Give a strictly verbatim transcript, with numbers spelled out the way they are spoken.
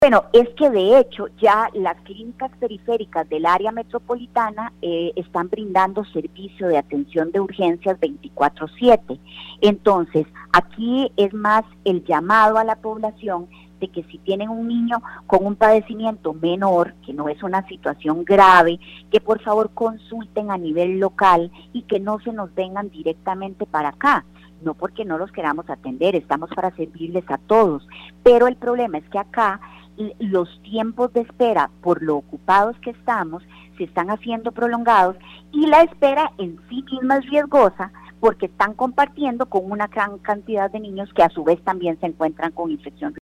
Bueno, es que de hecho ya las clínicas periféricas del área metropolitana eh, están brindando servicio de atención de urgencias veinticuatro siete. Entonces, aquí es más el llamado a la población de que si tienen un niño con un padecimiento menor, que no es una situación grave, que por favor consulten a nivel local y que no se nos vengan directamente para acá. No porque no los queramos atender, estamos para servirles a todos, pero el problema es que acá los tiempos de espera, por lo ocupados que estamos, se están haciendo prolongados y la espera en sí misma es riesgosa porque están compartiendo con una gran cantidad de niños que a su vez también se encuentran con infección